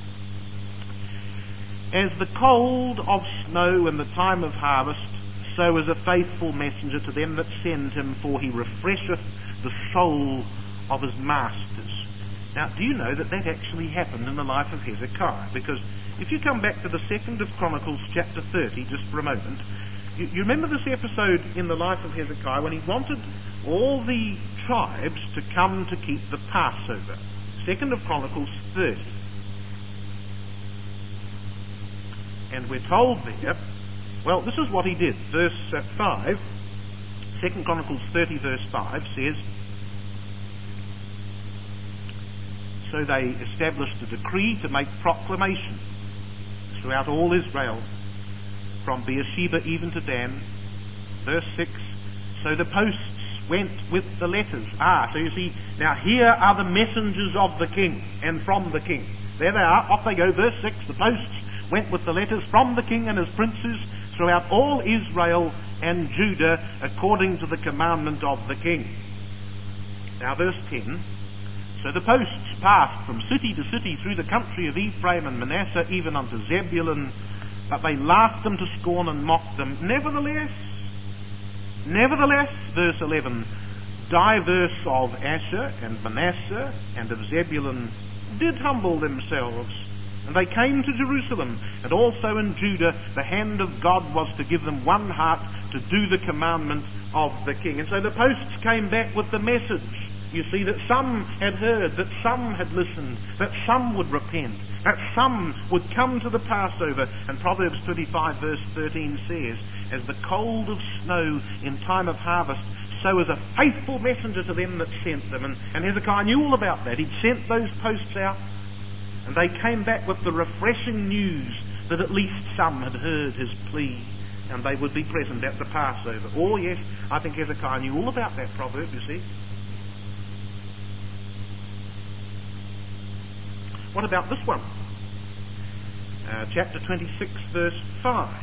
As the cold of snow in the time of harvest, so is a faithful messenger to them that send him, for he refresheth the soul of his masters. Now, do you know that that actually happened in the life of Hezekiah? Because if you come back to the second of Chronicles, chapter thirty, just for a moment, you, you remember this episode in the life of Hezekiah when he wanted all the tribes to come to keep the Passover. Second of Chronicles thirty. And we're told there, well, this is what he did. Verse uh, five, Second Chronicles thirty, verse five says, So they established a decree to make proclamation throughout all Israel, from Beersheba even to Dan. Verse six, So the posts went with the letters. Ah, so you see, now here are the messengers of the king and from the king. There they are, off they go. Verse six, the posts went with the letters from the king and his princes throughout all Israel and Judah, according to the commandment of the king. Now verse ten, So the posts passed from city to city through the country of Ephraim and Manasseh, even unto Zebulun, but they laughed them to scorn and mocked them. Nevertheless, nevertheless, verse eleven, divers of Asher and Manasseh and of Zebulun did humble themselves, and they came to Jerusalem, and also in Judah the hand of God was to give them one heart to do the commandment of the king. And so the posts came back with the message, you see, that some had heard, that some had listened, that some would repent, that some would come to the Passover. And Proverbs twenty-five verse thirteen says, As the cold of snow in time of harvest, so is a faithful messenger to them that sent them. And, and Hezekiah knew all about that. He'd sent those posts out, and they came back with the refreshing news that at least some had heard his plea, and they would be present at the Passover. Oh yes, I think Hezekiah knew all about that proverb, you see. What about this one? uh, chapter twenty-six, verse five.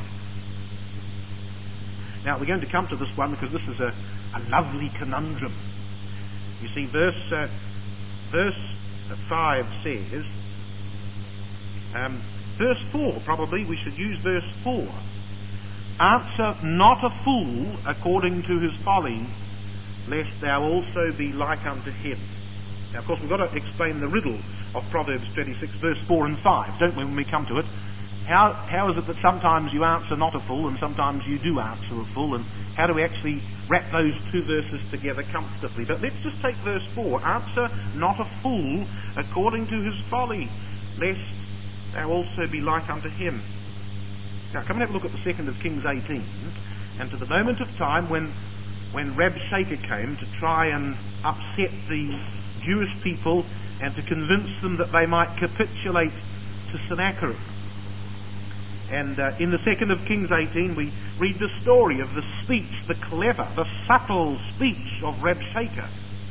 Now, we're going to come to this one because this is a, a lovely conundrum. You see, verse uh, verse five says, um, verse four, probably we should use verse four. Answer not a fool according to his folly, lest thou also be like unto him. Now, of course, we've got to explain the riddle of Proverbs twenty-six, verse four and five, don't we, when we come to it? How, how is it that sometimes you answer not a fool and sometimes you do answer a fool? And how do we actually wrap those two verses together comfortably? But let's just take verse four. Answer not a fool according to his folly, lest thou also be like unto him. Now, come and have a look at the second of Kings eighteen, and to the moment of time when, when Rabshakeh came to try and upset the Jewish people and to convince them that they might capitulate to Sennacherib. And uh, in the second of Kings eighteen, we read the story of the speech, the clever, the subtle speech of Rabshakeh.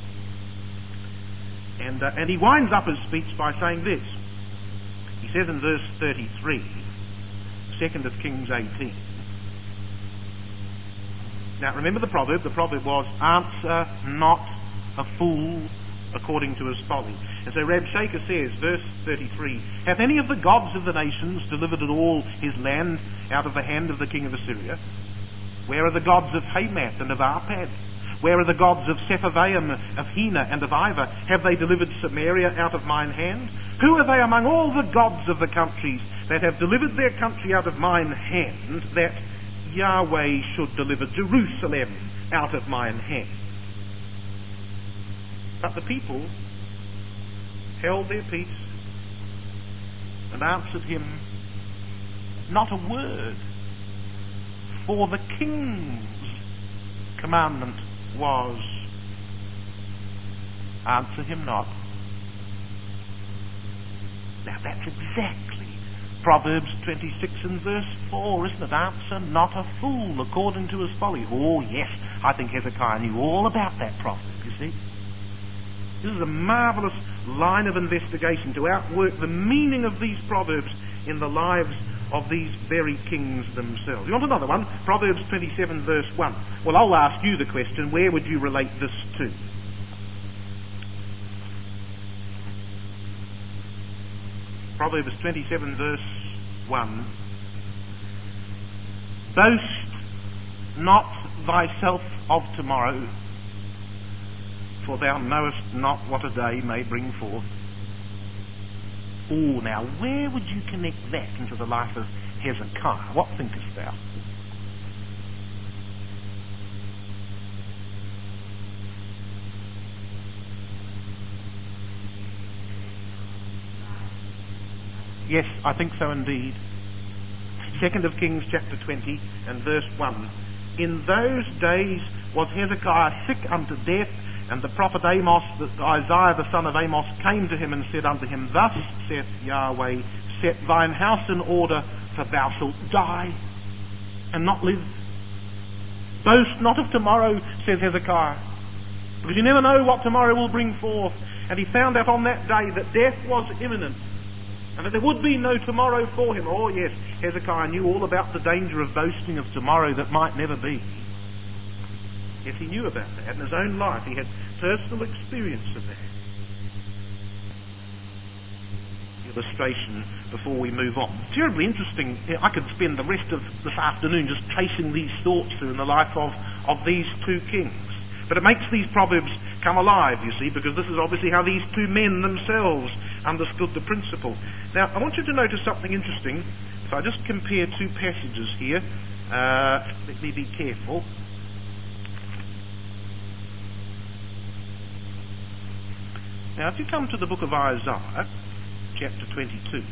And, uh, and he winds up his speech by saying this. He says in verse thirty-three, second of Kings eighteen. Now remember the proverb. The proverb was, answer not a fool according to his folly. And so Rabshakeh says, verse thirty-three, hath any of the gods of the nations delivered at all his land out of the hand of the king of Assyria? Where are the gods of Hamath and of Arpad? Where are the gods of Sepharvaim, of Hena and of Ivor? Have they delivered Samaria out of mine hand? Who are they among all the gods of the countries that have delivered their country out of mine hand, that Yahweh should deliver Jerusalem out of mine hand? But the people held their peace and answered him not a word, for the king's commandment was, answer him not. Now that's exactly Proverbs twenty-six and verse four, isn't it? Answer not a fool according to his folly. Oh yes, I think Hezekiah knew all about that proverb, you see. This is a marvellous line of investigation to outwork the meaning of these proverbs in the lives of these very kings themselves. You want another one? Proverbs twenty-seven verse one. Well, I'll ask you the question, where would you relate this to? Proverbs twenty-seven verse one. Boast not thyself of tomorrow, for thou knowest not what a day may bring forth. Oh, now, where would you connect that into the life of Hezekiah? What thinkest thou? Yes, I think so indeed. Second of Kings chapter twenty and verse one. In those days was Hezekiah sick unto death, and the prophet Amos, Isaiah the son of Amos, came to him and said unto him, Thus saith Yahweh, set thine house in order, for thou shalt die and not live. Boast not of tomorrow, says Hezekiah, because you never know what tomorrow will bring forth. And he found out on that day that death was imminent, and that there would be no tomorrow for him. Oh yes, Hezekiah knew all about the danger of boasting of tomorrow that might never be. Yes, he knew about that. In his own life, he had personal experience of that. Illustration before we move on. Terribly interesting. I could spend the rest of this afternoon just tracing these thoughts through in the life of, of these two kings. But it makes these proverbs come alive, you see, because this is obviously how these two men themselves understood the principle. Now, I want you to notice something interesting. If I just compare two passages here, uh, let me be careful. Now, if you come to the book of Isaiah, chapter twenty-two,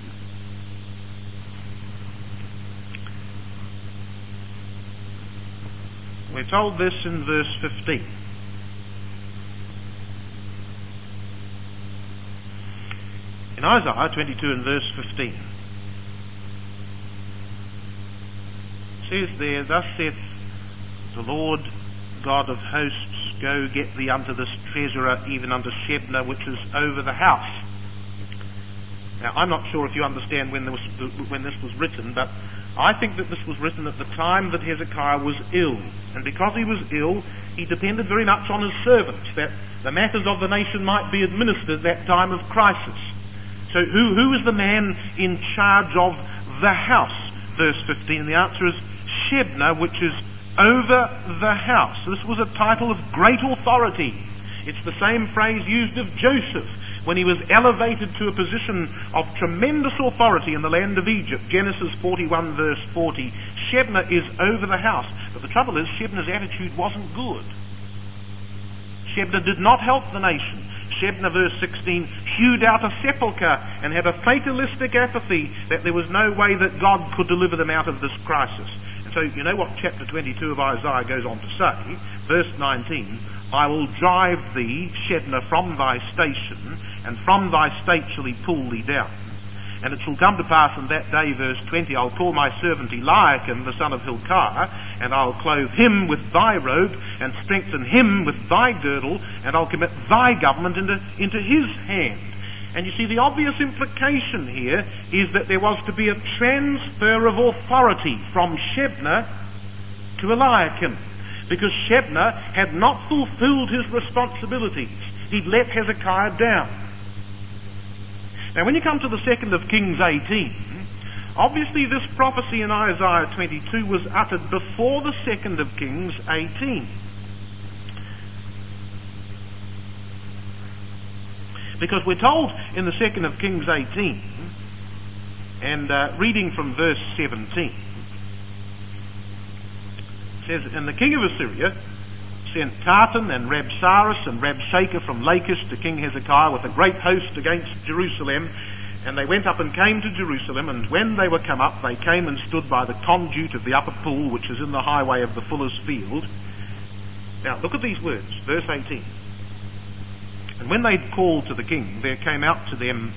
we're told this in verse fifteen. In Isaiah twenty-two and verse fifteen, it says there, Thus saith the Lord God of hosts, Go get thee unto this treasurer, even unto Shebna, which is over the house. Now, I'm not sure if you understand when, there was, when this was written, but I think that this was written at the time that Hezekiah was ill. And because he was ill, he depended very much on his servants, that the matters of the nation might be administered at that time of crisis. So who, who is the man in charge of the house? Verse fifteen, the answer is Shebna, which is over the house. This was a title of great authority. It's the same phrase used of Joseph when he was elevated to a position of tremendous authority in the land of Egypt. Genesis forty-one verse forty. Shebna is over the house. But the trouble is, Shebna's attitude wasn't good. Shebna did not help the nation. Shebna, verse sixteen, hewed out a sepulchre and had a fatalistic apathy that there was no way that God could deliver them out of this crisis. And so you know what chapter twenty-two of Isaiah goes on to say. Verse nineteen, I will drive thee, Shebna, from thy station, and from thy state shall he pull thee down. And it shall come to pass in that day, verse twenty, I'll call my servant Eliakim, the son of Hilkiah, and I'll clothe him with thy robe, and strengthen him with thy girdle, and I'll commit thy government into, into his hand. And you see, the obvious implication here is that there was to be a transfer of authority from Shebna to Eliakim, because Shebna had not fulfilled his responsibilities. He'd let Hezekiah down. Now, when you come to the second of Kings eighteen, obviously this prophecy in Isaiah twenty-two was uttered before the second of Kings eighteen. Because we're told in the second of Kings eighteen, and uh, reading from verse seventeen, it says, And the king of Assyria sent Tartan and Rabsaris and Rabshakeh from Lachish to King Hezekiah with a great host against Jerusalem. And they went up and came to Jerusalem, and when they were come up, they came and stood by the conduit of the upper pool, which is in the highway of the fuller's field. Now, look at these words, verse eighteen. And when they'd called to the king, there came out to them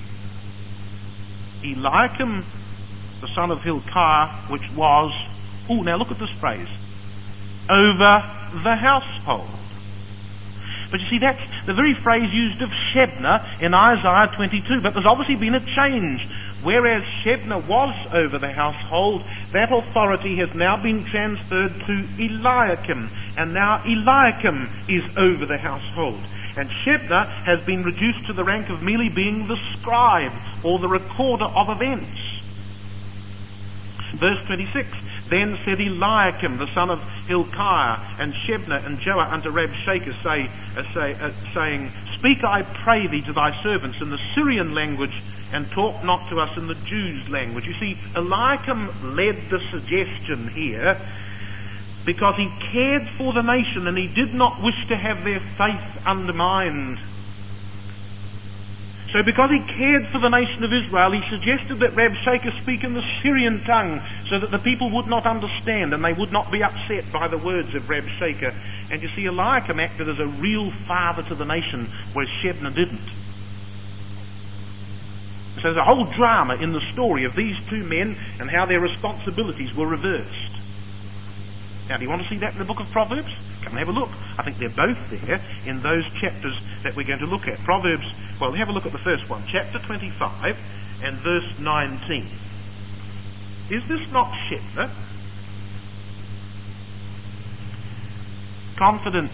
Eliakim, the son of Hilkiah, which was, oh, now look at this phrase, over the household. But you see, that's the very phrase used of Shebna in Isaiah twenty-two. But there's obviously been a change. Whereas Shebna was over the household, that authority has now been transferred to Eliakim. And now Eliakim is over the household. And Shebna has been reduced to the rank of merely being the scribe, or the recorder of events. Verse twenty-six, Then said Eliakim, the son of Hilkiah, and Shebna and Joah unto Rabshakeh, say, uh, say, uh, saying, Speak, I pray thee, to thy servants in the Syrian language, and talk not to us in the Jews' language. You see, Eliakim led the suggestion here because he cared for the nation and he did not wish to have their faith undermined. So because he cared for the nation of Israel, he suggested that Rabshakeh speak in the Syrian tongue so that the people would not understand and they would not be upset by the words of Rabshakeh. And you see, Eliakim acted as a real father to the nation, whereas Shebna didn't. So there's a whole drama in the story of these two men and how their responsibilities were reversed. Now, do you want to see that in the book of Proverbs? Come and have a look. I think they're both there in those chapters that we're going to look at. Proverbs, well, have a look at the first one, chapter twenty-five and verse nineteen. Is this not Shebna? Confidence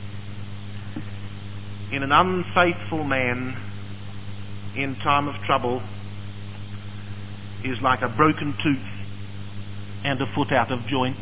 in an unfaithful man in time of trouble is like a broken tooth and a foot out of joint.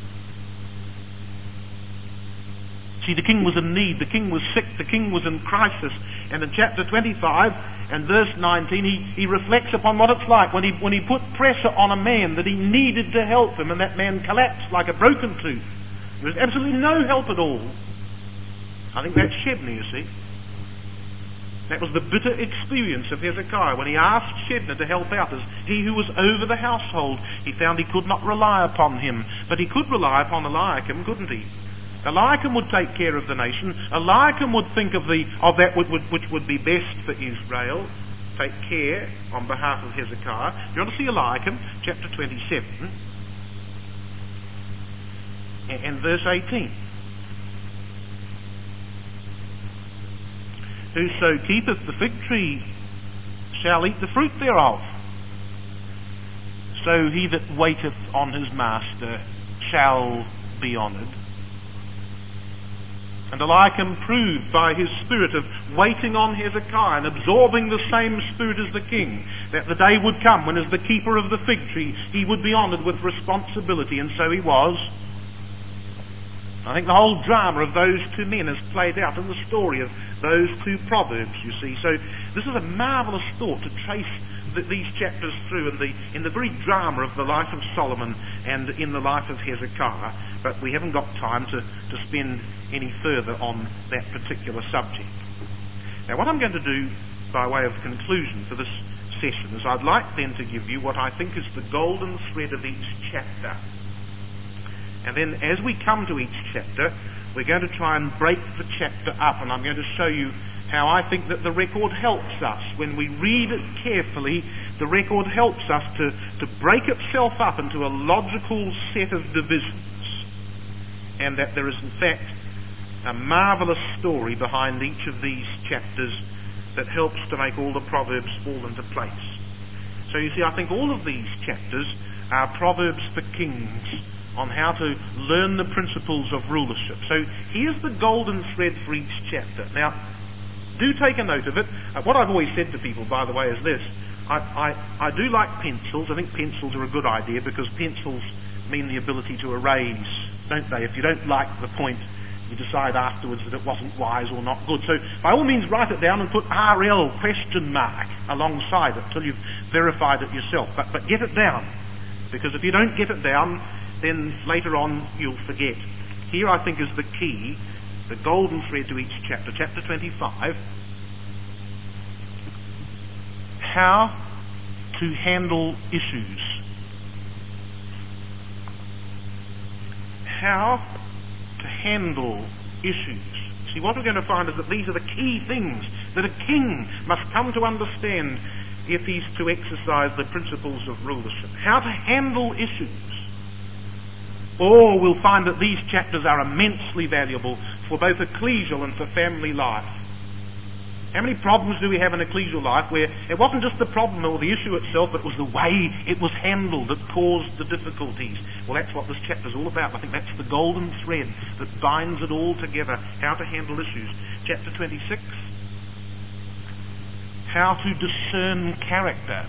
See, the king was in need, the king was sick, the king was in crisis. And in chapter twenty-five and verse nineteen, he, he reflects upon what it's like when he, when he put pressure on a man that he needed to help him, and that man collapsed like a broken tooth. There was absolutely no help at all. I think that's Shebna, you see. That was the bitter experience of Hezekiah when he asked Shebna to help out as he who was over the household. He found he could not rely upon him, but he could rely upon Eliakim, couldn't he? Eliakim would take care of the nation. Eliakim would think of the of that which would, which would be best for Israel. Take care on behalf of Hezekiah. You want to see Eliakim, chapter twenty-seven and verse eighteen. Whoso keepeth the fig tree shall eat the fruit thereof. So he that waiteth on his master shall be honoured. And Eliakim proved by his spirit of waiting on Hezekiah and absorbing the same spirit as the king, that the day would come when, as the keeper of the fig tree, he would be honoured with responsibility, and so he was. I think the whole drama of those two men is played out in the story of those two proverbs, you see. So this is a marvellous thought to trace the, these chapters through in the, in the very drama of the life of Solomon and in the life of Hezekiah. But we haven't got time to, to spend any further on that particular subject. Now, what I'm going to do by way of conclusion for this session is I'd like then to give you what I think is the golden thread of each chapter. And then as we come to each chapter, we're going to try and break the chapter up, and I'm going to show you how I think that the record helps us. When we read it carefully, the record helps us to, to break itself up into a logical set of divisions. And that there is in fact a marvellous story behind each of these chapters that helps to make all the Proverbs fall into place. So you see, I think all of these chapters are Proverbs for kings on how to learn the principles of rulership. So here's the golden thread for each chapter. Now, do take a note of it. Uh, what I've always said to people, by the way, is this. I, I, I do like pencils. I think pencils are a good idea because pencils mean the ability to erase, don't they? If you don't like the point, you decide afterwards that it wasn't wise or not good. So by all means write it down and put R L question mark alongside it till you've verified it yourself. But, but get it down, because if you don't get it down, then later on you'll forget. Here I think is the key, the golden thread to each chapter. Chapter twenty-five, how to handle issues. How to handle issues. See, what we're going to find is that these are the key things that a king must come to understand if he's to exercise the principles of rulership. How to handle issues. Or we'll find that these chapters are immensely valuable for both ecclesial and for family life. How many problems do we have in ecclesial life where it wasn't just the problem or the issue itself, but it was the way it was handled that caused the difficulties? Well, that's what this chapter is all about. I think that's the golden thread that binds it all together. How to handle issues. Chapter twenty-six, how to discern character.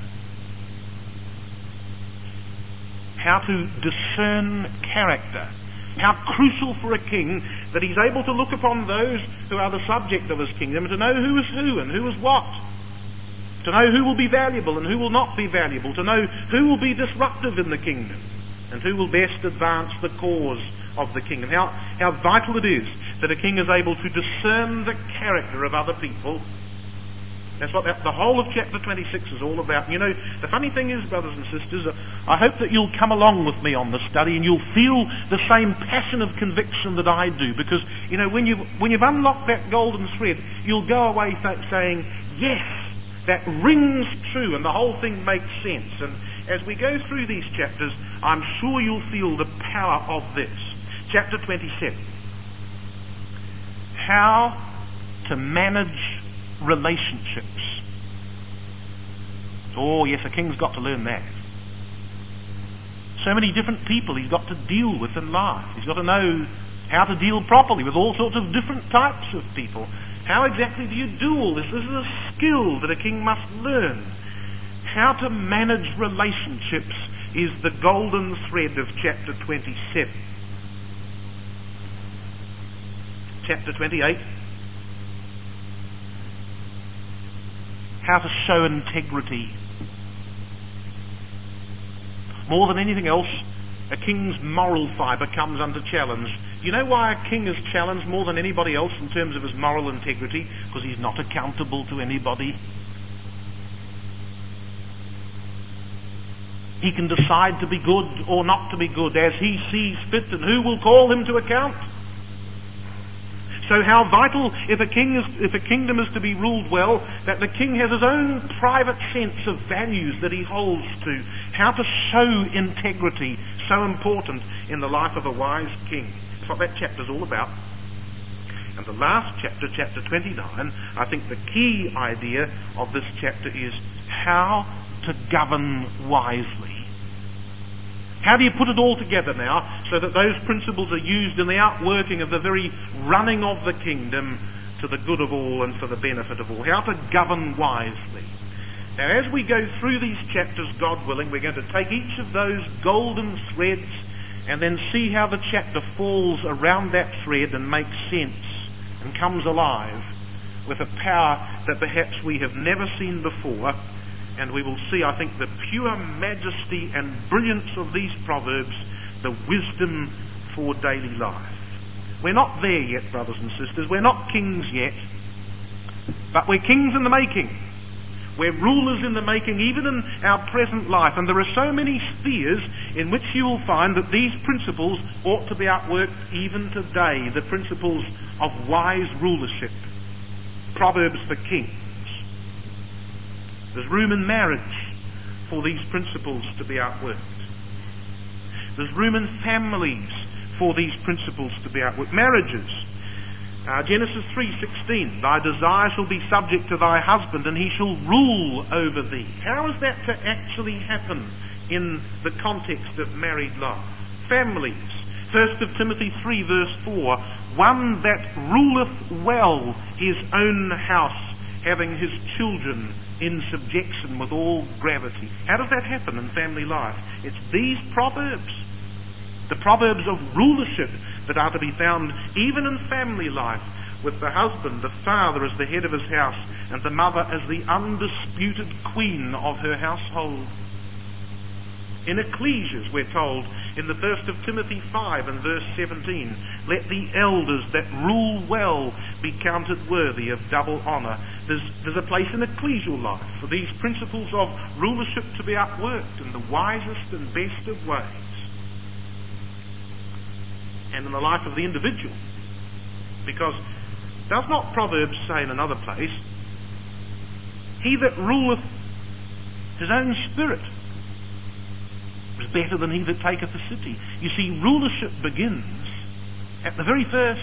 How to discern character. How crucial for a king that he's able to look upon those who are the subject of his kingdom and to know who is who and who is what. To know who will be valuable and who will not be valuable. To know who will be disruptive in the kingdom and who will best advance the cause of the kingdom. How, how vital it is that a king is able to discern the character of other people. That's what that, the whole of chapter twenty-six is all about. You know, the funny thing is, brothers and sisters, I hope that you'll come along with me on the study and you'll feel the same passion of conviction that I do. Because, you know, when you've, when you've unlocked that golden thread, you'll go away th- saying, yes, that rings true and the whole thing makes sense. And as we go through these chapters, I'm sure you'll feel the power of this. Chapter twenty-seven. How to manage relationships. Oh yes, a king's got to learn that. So many different people he's got to deal with in life. He's got to know how to deal properly with all sorts of different types of people. How exactly do you do all this? This is a skill that a king must learn. How to manage relationships is the golden thread of chapter twenty-seven. Chapter twenty-eight. How to show integrity. More than anything else, a king's moral fibre comes under challenge. You know why a king is challenged more than anybody else in terms of his moral integrity? Because he's not accountable to anybody. He can decide to be good or not to be good as he sees fit, and who will call him to account? So how vital, if a king is, if a kingdom is to be ruled well, that the king has his own private sense of values that he holds to. How to show integrity, so important in the life of a wise king. That's what that chapter's all about. And the last chapter, chapter twenty-nine, I think the key idea of this chapter is how to govern wisely. How do you put it all together now so that those principles are used in the outworking of the very running of the kingdom to the good of all and for the benefit of all? How to govern wisely. Now, as we go through these chapters, God willing, we're going to take each of those golden threads and then see how the chapter falls around that thread and makes sense and comes alive with a power that perhaps we have never seen before. And we will see, I think, the pure majesty and brilliance of these proverbs, the wisdom for daily life. We're not there yet, brothers and sisters. We're not kings yet, but we're kings in the making. We're rulers in the making, even in our present life. And there are so many spheres in which you will find that these principles ought to be outworked even today. The principles of wise rulership. Proverbs for kings. There's room in marriage for these principles to be outworked. There's room in families for these principles to be outworked. Marriages. Uh, Genesis three sixteen, thy desire shall be subject to thy husband, and he shall rule over thee. How is that to actually happen in the context of married life? Families. First of Timothy three verse four, one that ruleth well his own house, having his children in subjection with all gravity. How does that happen in family life? It's these proverbs, the proverbs of rulership, that are to be found even in family life, with the husband, the father, as the head of his house, and the mother as the undisputed queen of her household. In Ecclesiastes, we're told, in the first of Timothy five and verse seventeen, let the elders that rule well be counted worthy of double honour. There's, there's a place in ecclesial life for these principles of rulership to be outworked in the wisest and best of ways. And in the life of the individual. Because does not Proverbs say in another place, he that ruleth his own spirit is better than he that taketh a city. You see, rulership begins at the very first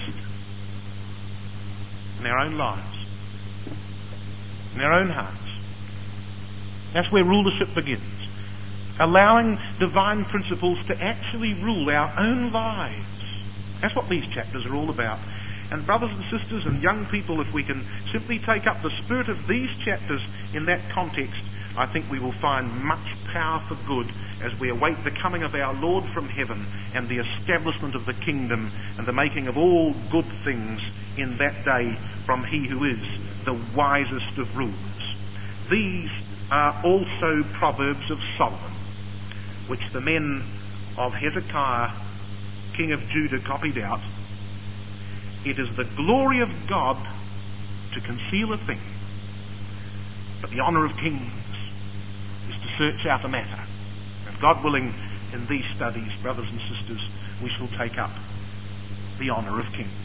in our own lives, in our own hearts. That's where rulership begins. Allowing divine principles to actually rule our own lives. That's what these chapters are all about. And brothers and sisters and young people, if we can simply take up the spirit of these chapters in that context, I think we will find much power for good as we await the coming of our Lord from heaven and the establishment of the kingdom and the making of all good things in that day from he who is the wisest of rulers. These are also proverbs of Solomon, which the men of Hezekiah, king of Judah, copied out. It is the glory of God to conceal a thing, but the honour of kings is to search out a matter. And God willing, in these studies, brothers and sisters, we shall take up the honour of kings.